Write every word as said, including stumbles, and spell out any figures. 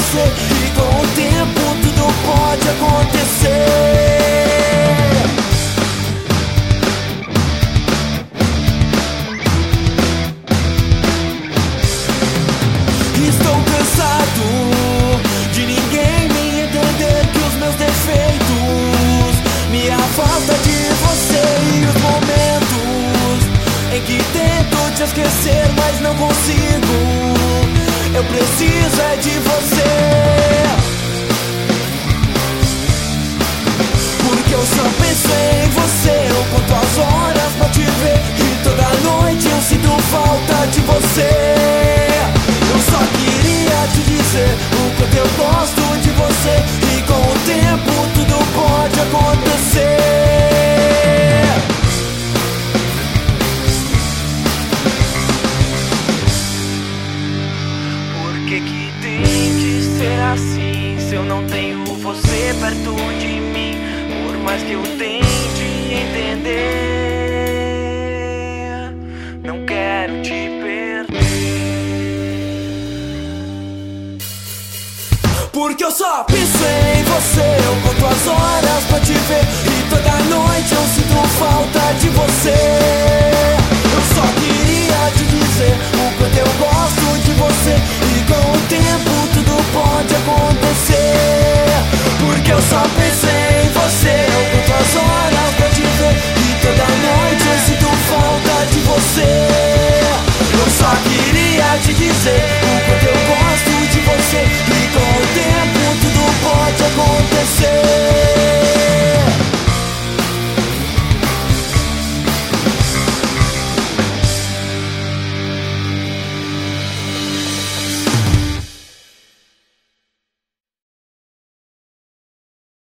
você, e com o tempo tudo pode acontecer. Estou cansado de ninguém me entender, que os meus defeitos, minha falta de você e os momentos em que tento te esquecer, mas não consigo. Eu preciso é de você, porque eu só penso em você. Eu conto as horas pra te ver, e toda noite eu sinto falta de você. Eu só queria te dizer o quanto eu gosto de você, e com o tempo tudo pode acontecer. Por que que tem de ser assim, se eu não tenho você perto de mim? Por mais que eu tente entender, não quero te perder. Porque eu só penso em você, eu conto as horas pra te ver, e toda noite eu sinto falta de você.